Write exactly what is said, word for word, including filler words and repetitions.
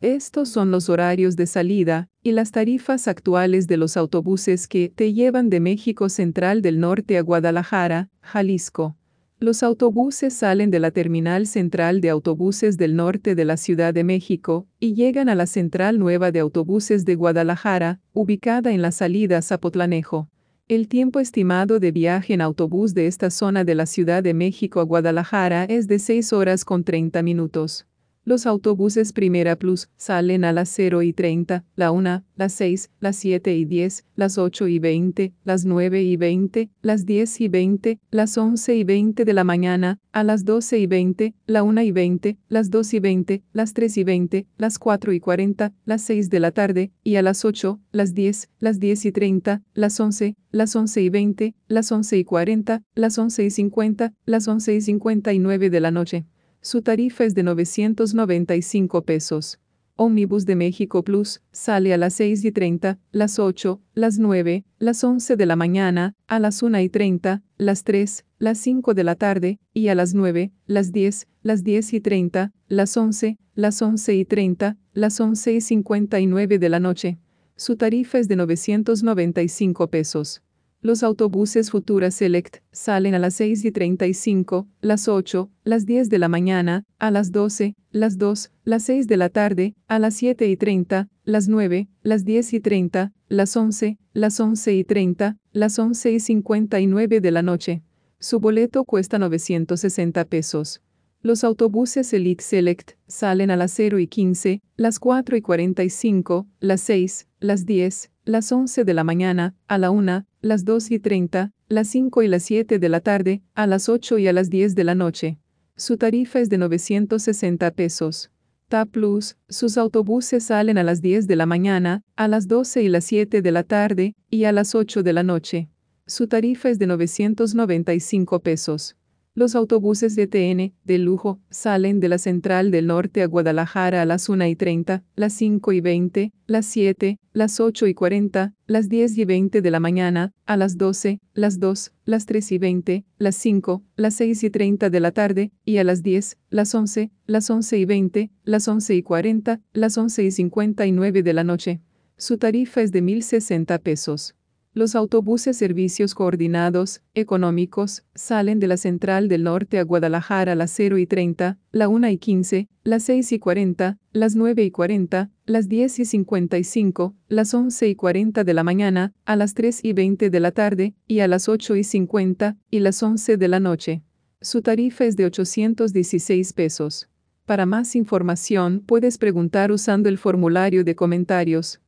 Estos son los horarios de salida y las tarifas actuales de los autobuses que te llevan de México Central del Norte a Guadalajara, Jalisco. Los autobuses salen de la Terminal Central de Autobuses del Norte de la Ciudad de México y llegan a la Central Nueva de Autobuses de Guadalajara, ubicada en la salida Zapotlanejo. El tiempo estimado de viaje en autobús de esta zona de la Ciudad de México a Guadalajara es de seis horas con treinta minutos. Los autobuses Primera Plus salen a las cero y treinta, la una, las seis, las siete y diez, las ocho y veinte, las nueve y veinte, las diez y veinte, las once y veinte de la mañana, a las doce y veinte, la una y veinte, las dos y veinte, las tres y veinte, las cuatro y cuarenta, las seis de la tarde, y a las ocho, las diez, las diez y treinta, las once, las once y veinte, las once y cuarenta, las once y cincuenta, las once y cincuenta y nueve de la noche. Su tarifa es de novecientos noventa y cinco pesos. Omnibus de México Plus sale a las seis y treinta, las ocho, las nueve, las once de la mañana, a las una y treinta, las tres, las cinco de la tarde, y a las nueve, las diez, las diez y treinta, las once, las once y treinta, las once y cincuenta y nueve de la noche. Su tarifa es de novecientos noventa y cinco pesos. Los autobuses Futura Select salen a las seis y treinta y cinco, las ocho, las diez de la mañana, a las doce, las dos, las seis de la tarde, a las siete y treinta, las nueve, las diez y treinta, las once, las once y treinta, las once y cincuenta y nueve de la noche. Su boleto cuesta novecientos sesenta pesos. Los autobuses Elite Select salen a las cero y quince, las cuatro y cuarenta y cinco, las seis, las diez, las once de la mañana, a la una, las dos y treinta, las cinco y las siete de la tarde, a las ocho y a las diez de la noche. Su tarifa es de novecientos sesenta pesos. T A Plus, sus autobuses salen a las diez de la mañana, a las doce y las siete de la tarde, y a las ocho de la noche. Su tarifa es de novecientos noventa y cinco pesos. Los autobuses de T N, de lujo, salen de la Central del Norte a Guadalajara a las una y treinta, las cinco y veinte, las siete, las ocho y cuarenta, las diez y veinte de la mañana, a las doce, las dos, las tres y veinte, las cinco, las seis y treinta de la tarde, y a las diez, las once, las once y veinte, las once y cuarenta, las once y cincuenta y nueve de la noche. Su tarifa es de mil sesenta pesos. Los autobuses Servicios Coordinados, Económicos, salen de la Central del Norte a Guadalajara a las cero y treinta, la una y quince, las seis y cuarenta, las nueve y cuarenta, las diez y cincuenta y cinco, las once y cuarenta de la mañana, a las tres y veinte de la tarde, y a las ocho y cincuenta, y las once de la noche. Su tarifa es de ochocientos dieciséis pesos. Para más información puedes preguntar usando el formulario de comentarios.